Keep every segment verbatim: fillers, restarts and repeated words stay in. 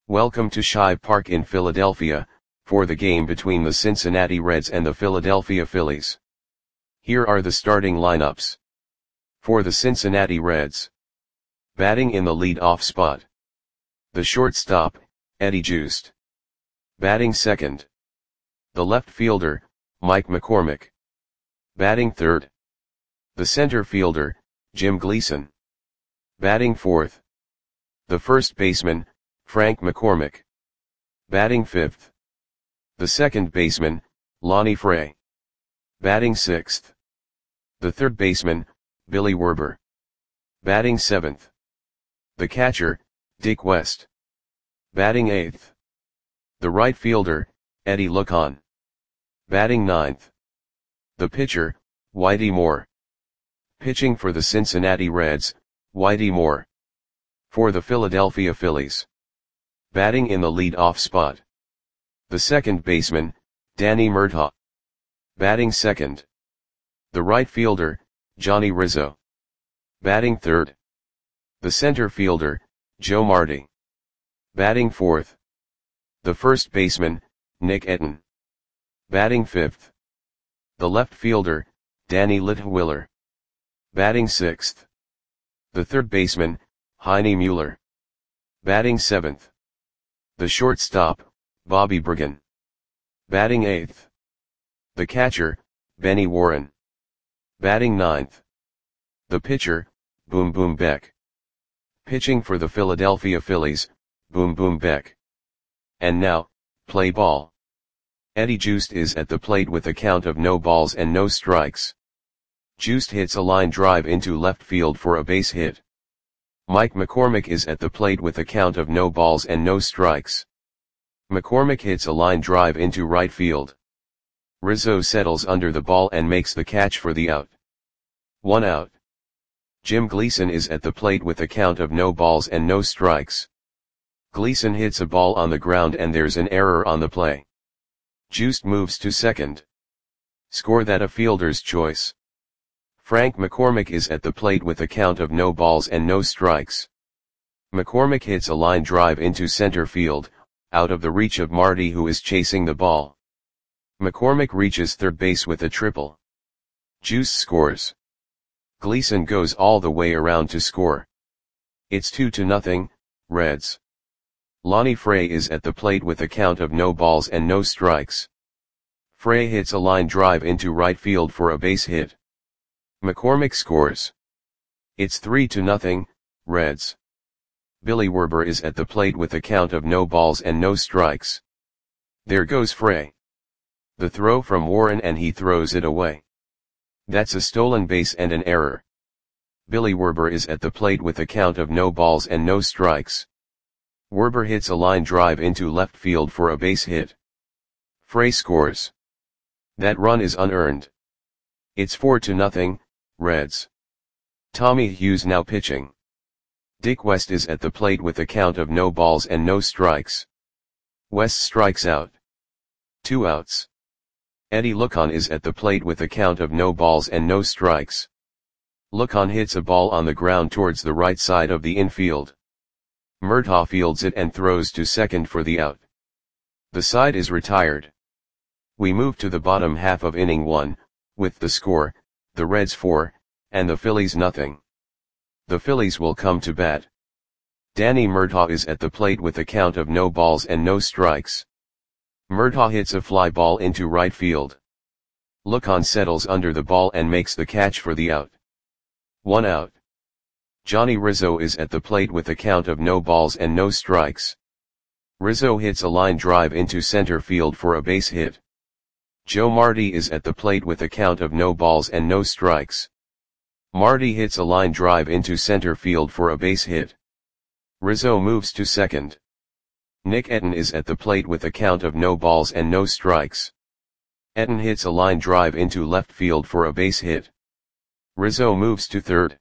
Welcome to Shive Park in Philadelphia, for the game between the Cincinnati Reds and the Philadelphia Phillies. Here are the starting lineups. For the Cincinnati Reds. Batting in the lead-off spot. The shortstop, Eddie Joost. Batting second. The left fielder, Mike McCormick. Batting third. The center fielder, Jim Gleason. Batting fourth. The first baseman, Frank McCormick. Batting fifth. The second baseman, Lonnie Fray. Batting sixth. The third baseman, Billy Werber. Batting seventh. The catcher, Dick West. Batting eighth. The right fielder, Eddie Lucon. Batting ninth. The pitcher, Whitey Moore. Pitching for the Cincinnati Reds, Whitey Moore. For the Philadelphia Phillies. Batting in the lead-off spot. The second baseman, Danny Murtaugh. Batting second. The right fielder, Johnny Rizzo. Batting third. The center fielder, Joe Marti. Batting fourth. The first baseman, Nick Etten. Batting fifth. The left fielder, Danny Litwiller. Batting sixth. The third baseman, Heine Mueller. Batting seventh. The shortstop, Bobby Bergen. Batting eighth. The catcher, Benny Warren. Batting ninth. The pitcher, Boom Boom Beck. Pitching for the Philadelphia Phillies, Boom Boom Beck. And now, play ball. Eddie Joost is at the plate with a count of no balls and no strikes. Joost hits a line drive into left field for a base hit. Mike McCormick is at the plate with a count of no balls and no strikes. McCormick hits a line drive into right field. Rizzo settles under the ball and makes the catch for the out. One out. Jim Gleason is at the plate with a count of no balls and no strikes. Gleason hits a ball on the ground and there's an error on the play. Joost moves to second. Score that a fielder's choice. Frank McCormick is at the plate with a count of no balls and no strikes. McCormick hits a line drive into center field, out of the reach of Marti who is chasing the ball. McCormick reaches third base with a triple. Joost scores. Gleason goes all the way around to score. It's two to nothing, Reds. Lonnie Fray is at the plate with a count of no balls and no strikes. Fray hits a line drive into right field for a base hit. McCormick scores. It's three to nothing, Reds. Billy Werber is at the plate with a count of no balls and no strikes. There goes Fray. The throw from Warren and he throws it away. That's a stolen base and an error. Billy Werber is at the plate with a count of no balls and no strikes. Werber hits a line drive into left field for a base hit. Fray scores. That run is unearned. It's four to nothing, Reds. Tommy Hughes now pitching. Dick West is at the plate with a count of no balls and no strikes. West strikes out. Two outs. Eddie Lucon is at the plate with a count of no balls and no strikes. Lucon hits a ball on the ground towards the right side of the infield. Murtaugh fields it and throws to second for the out. The side is retired. We move to the bottom half of inning one, with the score, the Reds four, and the Phillies nothing. The Phillies will come to bat. Danny Murtaugh is at the plate with a count of no balls and no strikes. Murtaugh hits a fly ball into right field. Lucon settles under the ball and makes the catch for the out. One out. Johnny Rizzo is at the plate with a count of no balls and no strikes. Rizzo hits a line drive into center field for a base hit. Joe Marti is at the plate with a count of no balls and no strikes. Marti hits a line drive into center field for a base hit. Rizzo moves to second. Nick Etten is at the plate with a count of no balls and no strikes. Etten hits a line drive into left field for a base hit. Rizzo moves to third.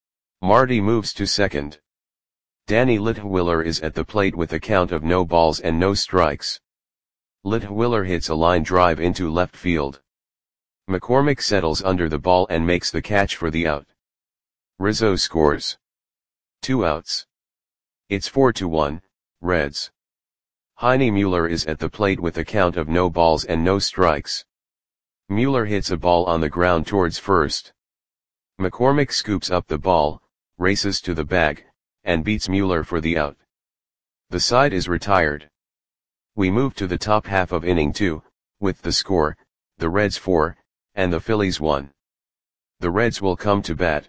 Marti moves to second. Danny Litwiller is at the plate with a count of no balls and no strikes. Litwiller hits a line drive into left field. McCormick settles under the ball and makes the catch for the out. Rizzo scores. Two outs. It's four to one, Reds. Heine Mueller is at the plate with a count of no balls and no strikes. Mueller hits a ball on the ground towards first. McCormick scoops up the ball, races to the bag, and beats Mueller for the out. The side is retired. We move to the top half of inning two, with the score, the Reds four, and the Phillies one. The Reds will come to bat.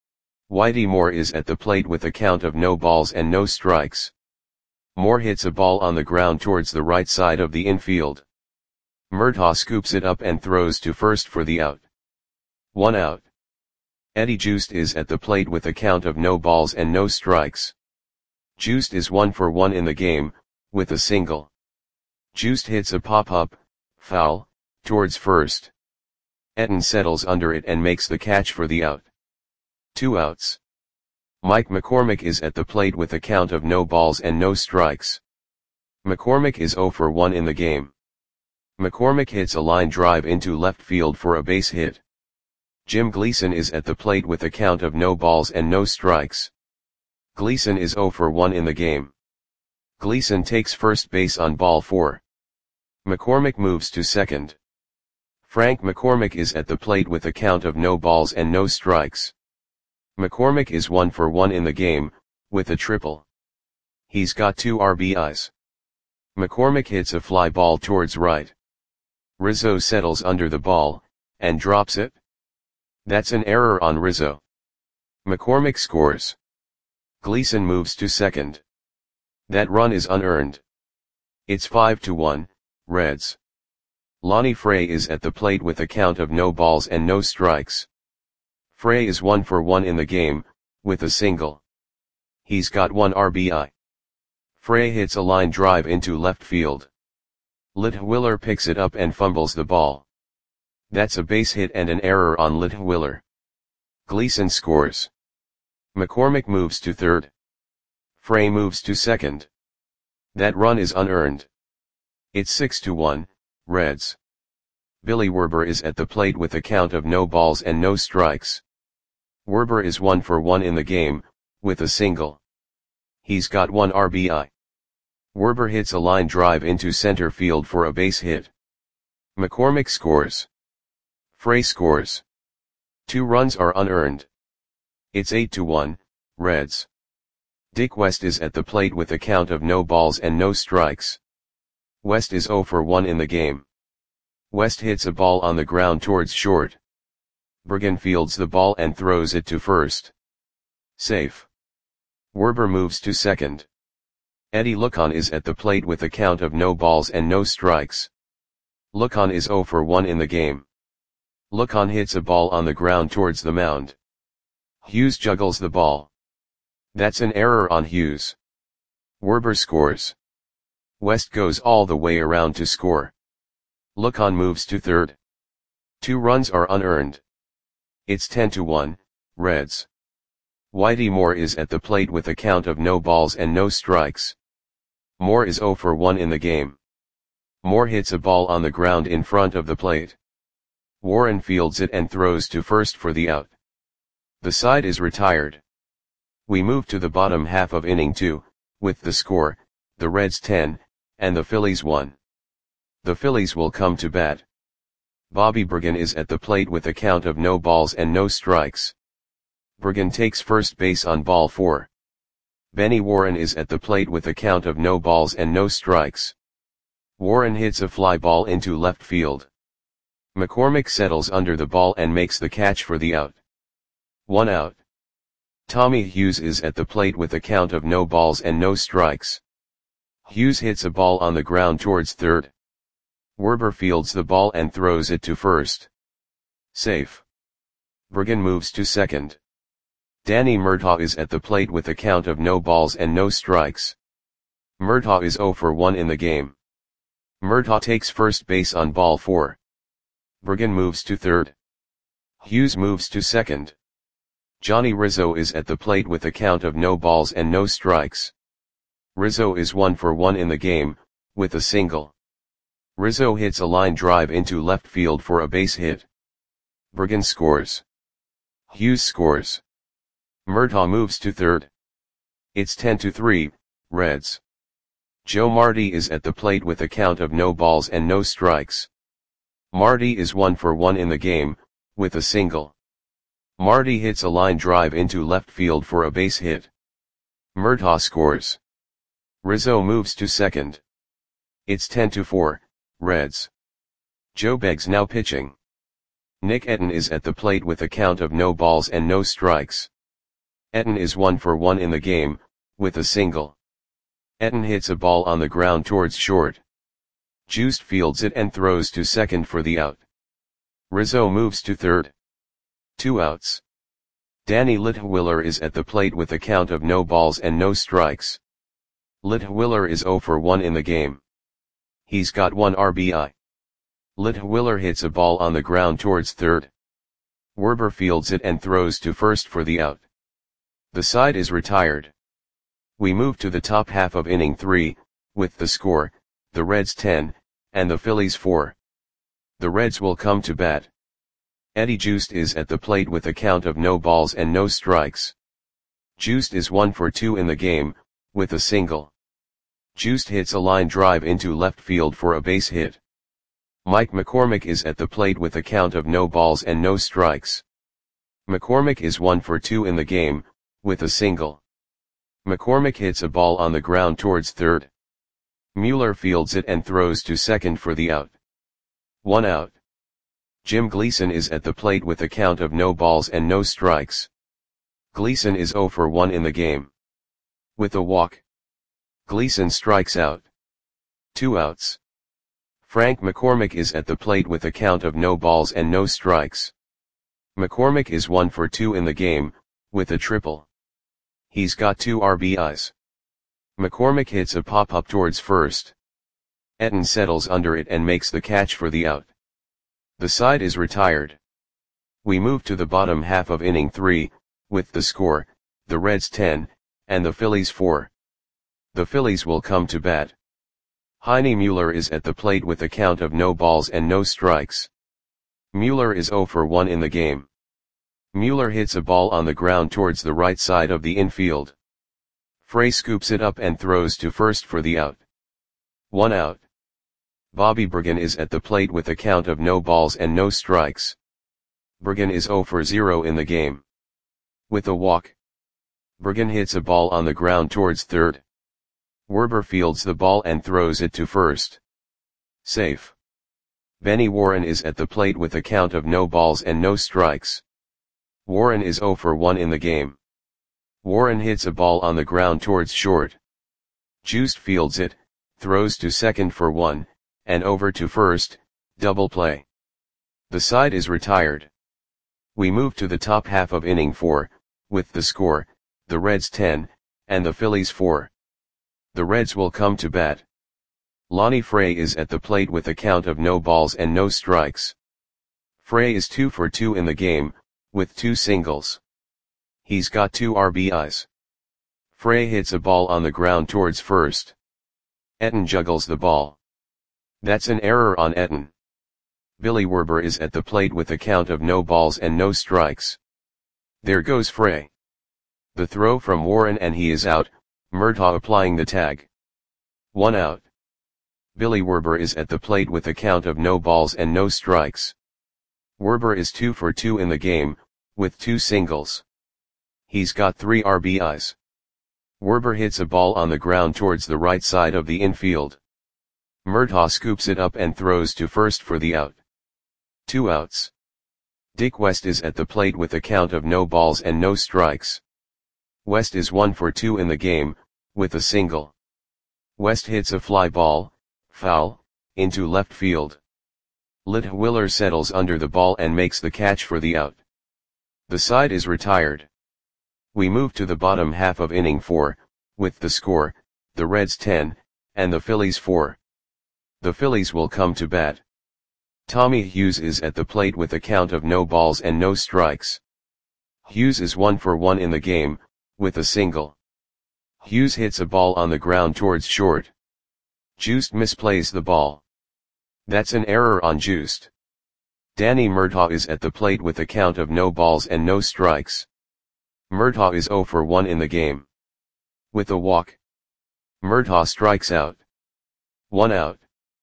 Whitey Moore is at the plate with a count of no balls and no strikes. Moore hits a ball on the ground towards the right side of the infield. Murtaugh scoops it up and throws to first for the out. One out. Eddie Joost is at the plate with a count of no balls and no strikes. Joost is one for one in the game, with a single. Joost hits a pop-up, foul, towards first. Etten settles under it and makes the catch for the out. Two outs. Mike McCormick is at the plate with a count of no balls and no strikes. McCormick is zero for one in the game. McCormick hits a line drive into left field for a base hit. Jim Gleason is at the plate with a count of no balls and no strikes. Gleason is zero for one in the game. Gleason takes first base on ball four. McCormick moves to second. Frank McCormick is at the plate with a count of no balls and no strikes. McCormick is one for one in the game, with a triple. He's got two R B Is. McCormick hits a fly ball towards right. Rizzo settles under the ball, and drops it. That's an error on Rizzo. McCormick scores. Gleason moves to second. That run is unearned. It's five to one, Reds. Lonnie Frey is at the plate with a count of no balls and no strikes. Frey is one for one in the game, with a single. He's got one R B I. Frey hits a line drive into left field. Litwiller picks it up and fumbles the ball. That's a base hit and an error on Litwiller. Gleason scores. McCormick moves to third. Frey moves to second. That run is unearned. It's six to one, Reds. Billy Werber is at the plate with a count of no balls and no strikes. Werber is one for one in the game, with a single. He's got one R B I. Werber hits a line drive into center field for a base hit. McCormick scores. Frey scores. Two runs are unearned. It's eight to one, Reds. Dick West is at the plate with a count of no balls and no strikes. West is zero for one in the game. West hits a ball on the ground towards short. Bergen fields the ball and throws it to first. Safe. Werber moves to second. Eddie Lucon is at the plate with a count of no balls and no strikes. Lucon is zero for one in the game. Lucon hits a ball on the ground towards the mound. Hughes juggles the ball. That's an error on Hughes. Werber scores. West goes all the way around to score. Lucon moves to third. Two runs are unearned. It's ten to one, Reds. Whitey Moore is at the plate with a count of no balls and no strikes. Moore is zero for one in the game. Moore hits a ball on the ground in front of the plate. Warren fields it and throws to first for the out. The side is retired. We move to the bottom half of inning two, with the score, the Reds ten, and the Phillies one. The Phillies will come to bat. Bobby Bergen is at the plate with a count of no balls and no strikes. Bergen takes first base on ball four. Benny Warren is at the plate with a count of no balls and no strikes. Warren hits a fly ball into left field. McCormick settles under the ball and makes the catch for the out. One out. Tommy Hughes is at the plate with a count of no balls and no strikes. Hughes hits a ball on the ground towards third. Werber fields the ball and throws it to first. Safe. Bergen moves to second. Danny Murtaugh is at the plate with a count of no balls and no strikes. Murtaugh is zero for one in the game. Murtaugh takes first base on ball four. Bergen moves to third. Hughes moves to second. Johnny Rizzo is at the plate with a count of no balls and no strikes. Rizzo is one for one in the game, with a single. Rizzo hits a line drive into left field for a base hit. Bergen scores. Hughes scores. Murtaugh moves to third. It's ten to three, Reds. Joe Marty is at the plate with a count of no balls and no strikes. Marty is one for one in the game, with a single. Marty hits a line drive into left field for a base hit. Murtaugh scores. Rizzo moves to second. It's ten to four, Reds. Joe Beggs now pitching. Nick Etten is at the plate with a count of no balls and no strikes. Etten is one for one in the game, with a single. Etten hits a ball on the ground towards short. Juiced fields it and throws to second for the out. Rizzo moves to third. Two outs. Danny Litwiller is at the plate with a count of no balls and no strikes. Litwiller is zero for one in the game. He's got one R B I. Litwiller hits a ball on the ground towards third. Werber fields it and throws to first for the out. The side is retired. We move to the top half of inning three, with the score, the Reds ten, and the Phillies four. The Reds will come to bat. Eddie Juiced is at the plate with a count of no balls and no strikes. Juiced is one for two in the game, with a single. Juiced hits a line drive into left field for a base hit. Mike McCormick is at the plate with a count of no balls and no strikes. McCormick is one for two in the game, with a single. McCormick hits a ball on the ground towards third. Mueller fields it and throws to second for the out. One out. Jim Gleason is at the plate with a count of no balls and no strikes. Gleason is zero for one in the game. With a walk. Gleason strikes out. Two outs. Frank McCormick is at the plate with a count of no balls and no strikes. McCormick is one for two in the game, with a triple. He's got two R B Is. McCormick hits a pop-up towards first. Etten settles under it and makes the catch for the out. The side is retired. We move to the bottom half of inning three, with the score, the Reds ten, and the Phillies four. The Phillies will come to bat. Heine Mueller is at the plate with a count of no balls and no strikes. Mueller is zero for one in the game. Mueller hits a ball on the ground towards the right side of the infield. Frey scoops it up and throws to first for the out. One out. Bobby Bergen is at the plate with a count of no balls and no strikes. Bergen is zero for zero in the game. With a walk. Bergen hits a ball on the ground towards third. Werber fields the ball and throws it to first. Safe. Benny Warren is at the plate with a count of no balls and no strikes. Warren is zero for one in the game. Warren hits a ball on the ground towards short. Juiced fields it, throws to second for one, and over to first, double play. The side is retired. We move to the top half of inning four, with the score, the Reds ten, and the Phillies four. The Reds will come to bat. Lonnie Frey is at the plate with a count of no balls and no strikes. Frey is two for two in the game, with two singles. He's got two R B Is. Frey hits a ball on the ground towards first. Etten juggles the ball. That's an error on Etten. Billy Werber is at the plate with a count of no balls and no strikes. There goes Frey. The throw from Warren and he is out, Murtaugh applying the tag. One out. Billy Werber is at the plate with a count of no balls and no strikes. Werber is two for two in the game, with two singles. He's got three R B Is. Werber hits a ball on the ground towards the right side of the infield. Murtaugh scoops it up and throws to first for the out. Two outs. Dick West is at the plate with a count of no balls and no strikes. West is one for two in the game, with a single. West hits a fly ball, foul, into left field. Litwiller settles under the ball and makes the catch for the out. The side is retired. We move to the bottom half of inning four, with the score, the Reds ten, and the Phillies four. The Phillies will come to bat. Tommy Hughes is at the plate with a count of no balls and no strikes. Hughes is one for one in the game, with a single. Hughes hits a ball on the ground towards short. Juiced misplays the ball. That's an error on Juiced. Danny Murtaugh is at the plate with a count of no balls and no strikes. Murtaugh is zero for one in the game. With a walk. Murtaugh strikes out. One out.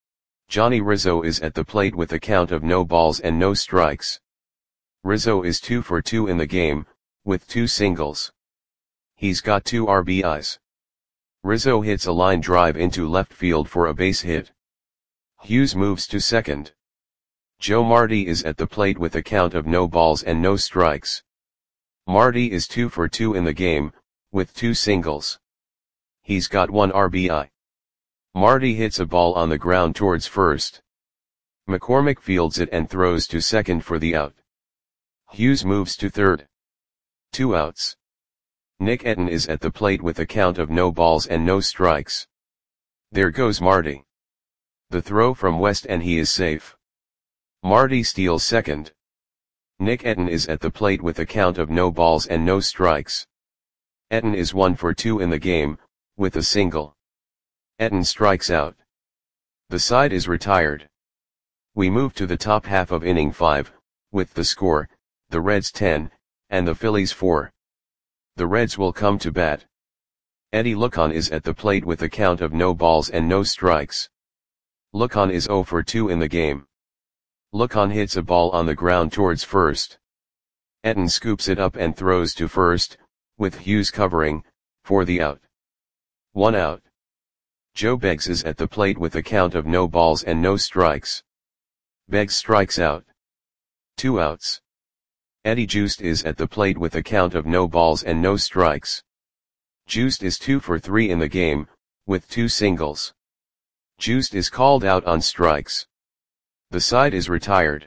Johnny Rizzo is at the plate with a count of no balls and no strikes. Rizzo is two for two in the game, with two singles. He's got two R B Is. Rizzo hits a line drive into left field for a base hit. Hughes moves to second. Joe Marti is at the plate with a count of no balls and no strikes. Marti is two for two in the game, with two singles. He's got one R B I. Marti hits a ball on the ground towards first. McCormick fields it and throws to second for the out. Hughes moves to third. Two outs. Nick Etten is at the plate with a count of no balls and no strikes. There goes Marti. The throw from West and he is safe. Marti steals second. Nick Etten is at the plate with a count of no balls and no strikes. Etten is one for two in the game, with a single. Etten strikes out. The side is retired. We move to the top half of inning five, with the score, the Reds ten, and the Phillies four. The Reds will come to bat. Eddie Lucon is at the plate with a count of no balls and no strikes. Lucon is zero for two in the game. Lucon hits a ball on the ground towards first. Etten scoops it up and throws to first, with Hughes covering, for the out. One out. Joe Beggs is at the plate with a count of no balls and no strikes. Beggs strikes out. Two outs. Eddie Joost is at the plate with a count of no balls and no strikes. Joost is two for three in the game, with two singles. Joost is called out on strikes. The side is retired.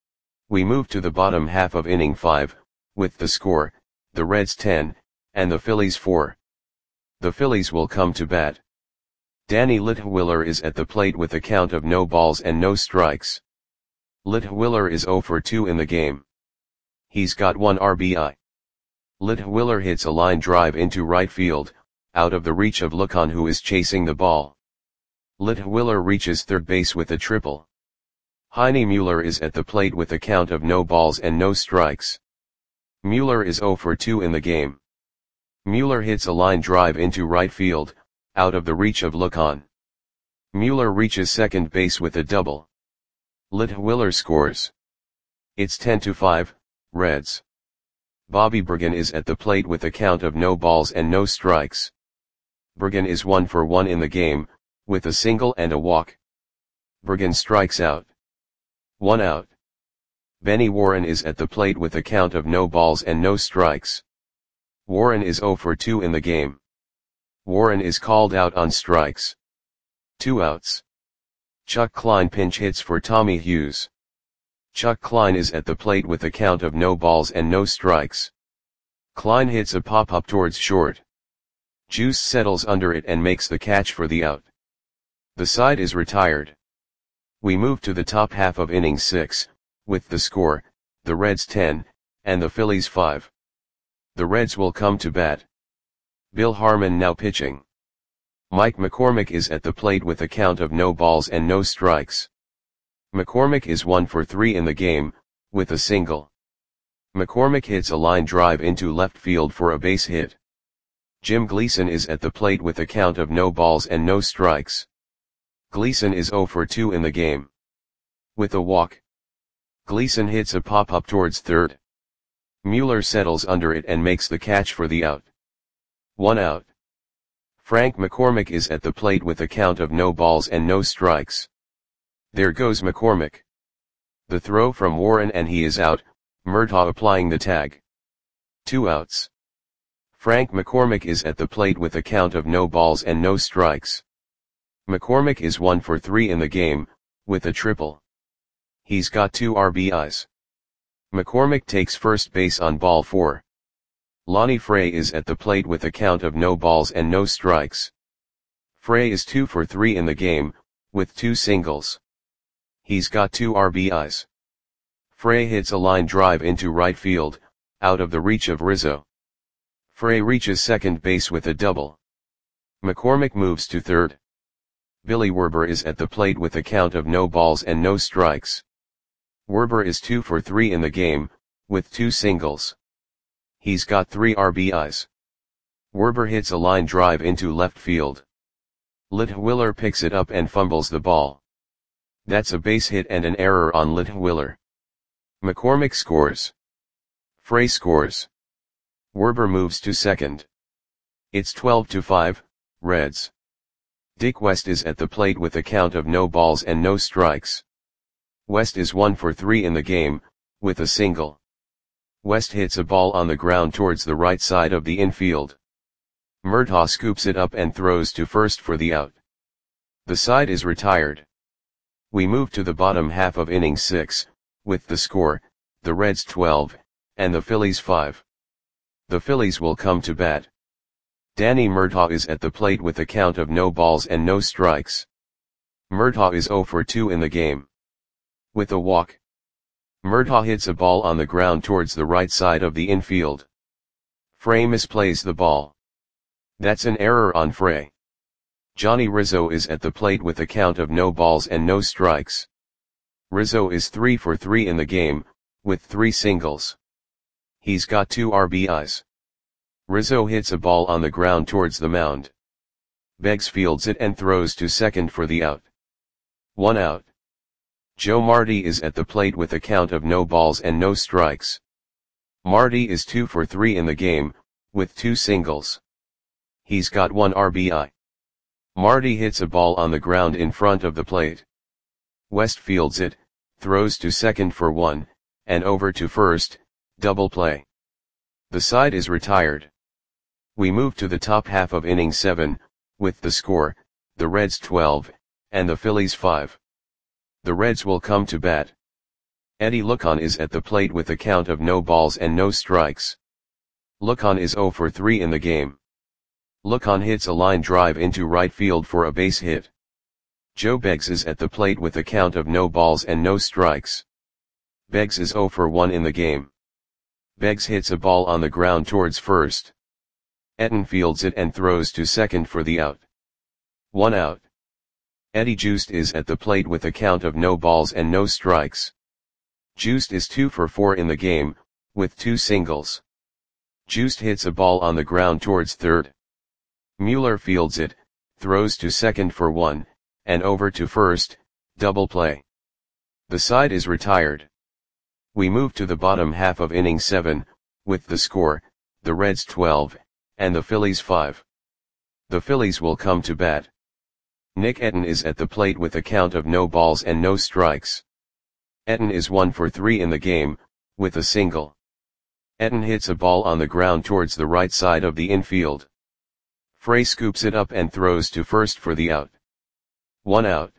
We move to the bottom half of inning five, with the score, the Reds ten, and the Phillies four. The Phillies will come to bat. Danny Litwiller is at the plate with a count of no balls and no strikes. Litwiller is zero for two in the game. He's got one R B I. Litwiller hits a line drive into right field, out of the reach of Lucon who is chasing the ball. Litwiller reaches third base with a triple. Heine Mueller is at the plate with a count of no balls and no strikes. Mueller is zero for two in the game. Mueller hits a line drive into right field, out of the reach of Lucon. Mueller reaches second base with a double. Litwiller scores. It's ten to five, Reds. Bobby Bergen is at the plate with a count of no balls and no strikes. Bergen is one for one in the game, with a single and a walk. Bergen strikes out. One out. Benny Warren is at the plate with a count of no balls and no strikes. Warren is zero for two in the game. Warren is called out on strikes. Two outs. Chuck Klein pinch hits for Tommy Hughes. Chuck Klein is at the plate with a count of no balls and no strikes. Klein hits a pop-up towards short. Juice settles under it and makes the catch for the out. The side is retired. We move to the top half of inning six, with the score, the Reds ten, and the Phillies five. The Reds will come to bat. Bill Harmon now pitching. Mike McCormick is at the plate with a count of no balls and no strikes. McCormick is one for three in the game, with a single. McCormick hits a line drive into left field for a base hit. Jim Gleason is at the plate with a count of no balls and no strikes. Gleason is zero for two in the game. With a walk. Gleason hits a pop-up towards third. Mueller settles under it and makes the catch for the out. One out. Frank McCormick is at the plate with a count of no balls and no strikes. There goes McCormick. The throw from Warren and he is out, Murtaugh applying the tag. Two outs. Frank McCormick is at the plate with a count of no balls and no strikes. McCormick is one for three in the game, with a triple. He's got two R B Is. McCormick takes first base on ball four. Lonnie Frey is at the plate with a count of no balls and no strikes. Frey is two for three in the game, with two singles. He's got two R B Is. Frey hits a line drive into right field, out of the reach of Rizzo. Frey reaches second base with a double. McCormick moves to third. Billy Werber is at the plate with a count of no balls and no strikes. Werber is two for three in the game, with two singles. He's got three R B Is. Werber hits a line drive into left field. Litwiller picks it up and fumbles the ball. That's a base hit and an error on Litwiller. McCormick scores. Frey scores. Werber moves to second. It's twelve to five, Reds. Dick West is at the plate with a count of no balls and no strikes. West is one for three in the game, with a single. West hits a ball on the ground towards the right side of the infield. Murtaugh scoops it up and throws to first for the out. The side is retired. We move to the bottom half of inning six, with the score, the Reds twelve, and the Phillies five. The Phillies will come to bat. Danny Murtaugh is at the plate with a count of no balls and no strikes. Murtaugh is zero for two in the game. With a walk. Murtaugh hits a ball on the ground towards the right side of the infield. Frey misplays the ball. That's an error on Frey. Johnny Rizzo is at the plate with a count of no balls and no strikes. Rizzo is three for three in the game, with three singles. He's got two R B Is. Rizzo hits a ball on the ground towards the mound. Beggs fields it and throws to second for the out. One out. Joe Marty is at the plate with a count of no balls and no strikes. Marty is two for three in the game, with two singles. He's got one R B I. Marty hits a ball on the ground in front of the plate. West fields it, throws to second for one, and over to first, double play. The side is retired. We move to the top half of inning seven, with the score, the Reds twelve, and the Phillies five. The Reds will come to bat. Eddie Lucon is at the plate with a count of no balls and no strikes. Lucon is zero for three in the game. Lucon hits a line drive into right field for a base hit. Joe Beggs is at the plate with a count of no balls and no strikes. Beggs is zero for one in the game. Beggs hits a ball on the ground towards first. Etten fields it and throws to second for the out. One out. Eddie Joost is at the plate with a count of no balls and no strikes. Joost is two for four in the game, with two singles. Joost hits a ball on the ground towards third. Mueller fields it, throws to second for one, and over to first, double play. The side is retired. We move to the bottom half of inning seven, with the score, the Reds twelve, and the Phillies five. The Phillies will come to bat. Nick Etten is at the plate with a count of no balls and no strikes. Etten is one for three in the game, with a single. Etten hits a ball on the ground towards the right side of the infield. Frey scoops it up and throws to first for the out. One out.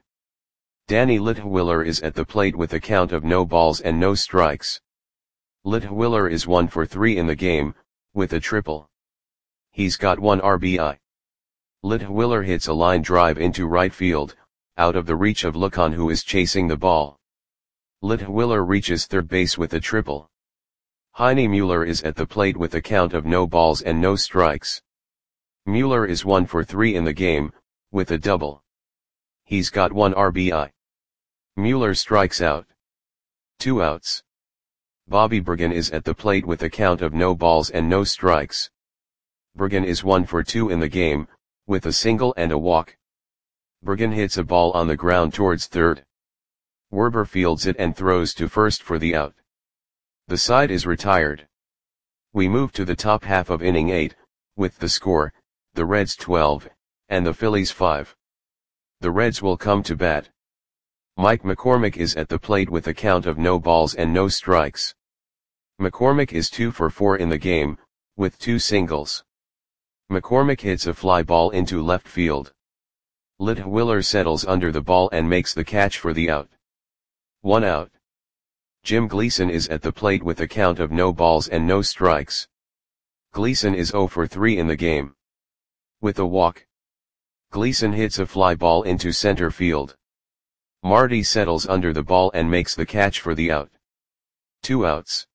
Danny Litwiller is at the plate with a count of no balls and no strikes. Litwiller is one for three in the game, with a triple. He's got one R B I. Litwiller hits a line drive into right field, out of the reach of Lucon, who is chasing the ball. Litwiller reaches third base with a triple. Heine Mueller is at the plate with a count of no balls and no strikes. Mueller is one for three in the game, with a double. He's got one R B I. Mueller strikes out. Two outs. Bobby Bergen is at the plate with a count of no balls and no strikes. Bergen is one for two in the game, with a single and a walk. Bergen hits a ball on the ground towards third. Werber fields it and throws to first for the out. The side is retired. We move to the top half of inning eight, with the score, the Reds twelve, and the Phillies five. The Reds will come to bat. Mike McCormick is at the plate with a count of no balls and no strikes. McCormick is two for four in the game, with two singles. McCormick hits a fly ball into left field. Litwiller settles under the ball and makes the catch for the out. One out. Jim Gleason is at the plate with a count of no balls and no strikes. Gleason is zero for three in the game. With a walk. Gleason hits a fly ball into center field. Marty settles under the ball and makes the catch for the out. Two outs.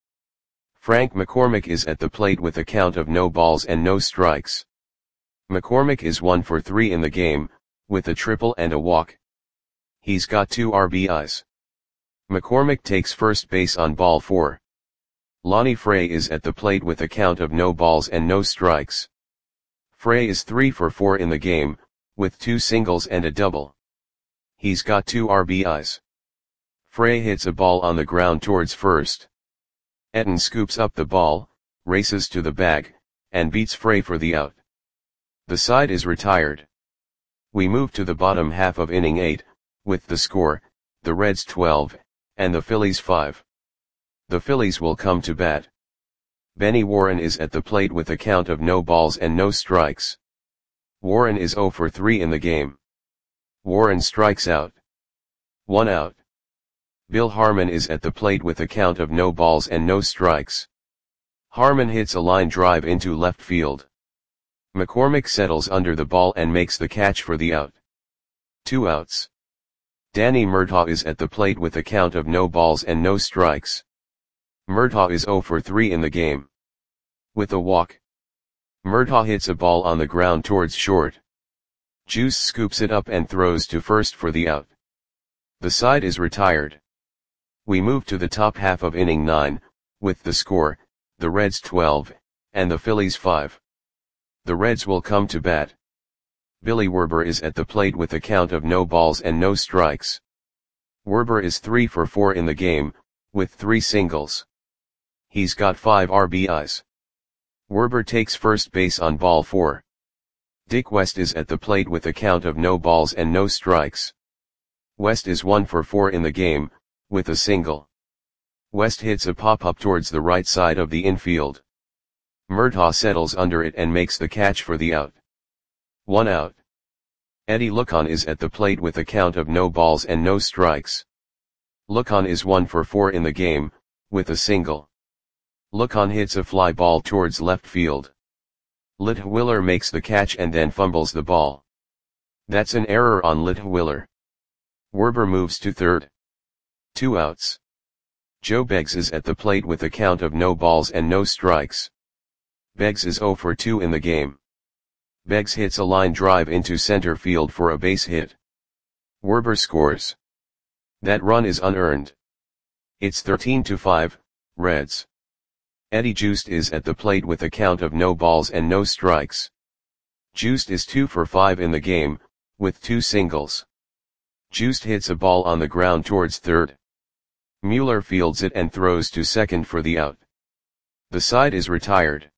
Frank McCormick is at the plate with a count of no balls and no strikes. McCormick is one for three in the game, with a triple and a walk. He's got two R B Is. McCormick takes first base on ball four. Lonnie Frey is at the plate with a count of no balls and no strikes. Frey is three for four in the game, with two singles and a double. He's got two R B Is. Frey hits a ball on the ground towards first. Etten scoops up the ball, races to the bag, and beats Frey for the out. The side is retired. We move to the bottom half of inning eight, with the score, the Reds twelve, and the Phillies five. The Phillies will come to bat. Benny Warren is at the plate with a count of no balls and no strikes. Warren is oh for three in the game. Warren strikes out. One out. Bill Harmon is at the plate with a count of no balls and no strikes. Harmon hits a line drive into left field. McCormick settles under the ball and makes the catch for the out. Two outs. Danny Murtaugh is at the plate with a count of no balls and no strikes. Murtaugh is oh for three in the game. With a walk. Murtaugh hits a ball on the ground towards short. Juice scoops it up and throws to first for the out. The side is retired. We move to the top half of inning nine, with the score, the Reds twelve, and the Phillies five. The Reds will come to bat. Billy Werber is at the plate with a count of no balls and no strikes. Werber is three for four in the game, with three singles. He's got five R B Is. Werber takes first base on ball four. Dick West is at the plate with a count of no balls and no strikes. West is one for four in the game, with a single. West hits a pop-up towards the right side of the infield. Murtaugh settles under it and makes the catch for the out. One out. Eddie Lucon is at the plate with a count of no balls and no strikes. Lucon is one for four in the game, with a single. Lucon hits a fly ball towards left field. Litwiller makes the catch and then fumbles the ball. That's an error on Litwiller. Werber moves to third. Two outs. Joe Beggs is at the plate with a count of no balls and no strikes. Beggs is oh for two in the game. Beggs hits a line drive into center field for a base hit. Werber scores. That run is unearned. It's thirteen to five, Reds. Eddie Juiced is at the plate with a count of no balls and no strikes. Juiced is two for five in the game, with two singles. Juiced hits a ball on the ground towards third. Mueller fields it and throws to second for the out. The side is retired.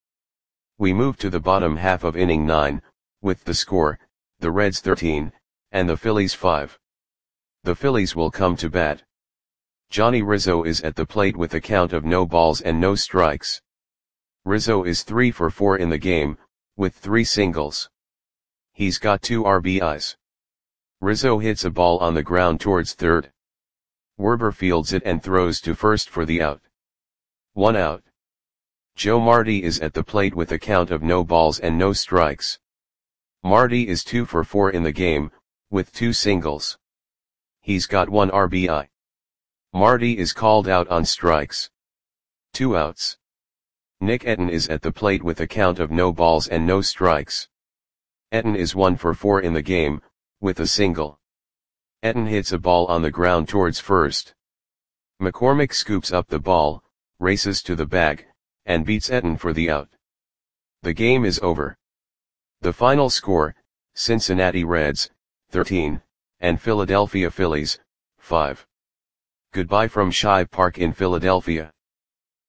We move to the bottom half of inning nine, with the score, the Reds thirteen, and the Phillies five. The Phillies will come to bat. Johnny Rizzo is at the plate with a count of no balls and no strikes. Rizzo is three for four in the game, with three singles. He's got two R B Is. Rizzo hits a ball on the ground towards third. Werber fields it and throws to first for the out. One out. Joe Marty is at the plate with a count of no balls and no strikes. Marty is two for four in the game, with two singles. He's got one R B I. Marty is called out on strikes. Two outs. Nick Etten is at the plate with a count of no balls and no strikes. Etten is one for four in the game, with a single. Etten hits a ball on the ground towards first. McCormick scoops up the ball, races to the bag, and beats Etten for the out. The game is over. The final score, Cincinnati Reds, thirteen, and Philadelphia Phillies, five. Goodbye from Shive Park in Philadelphia.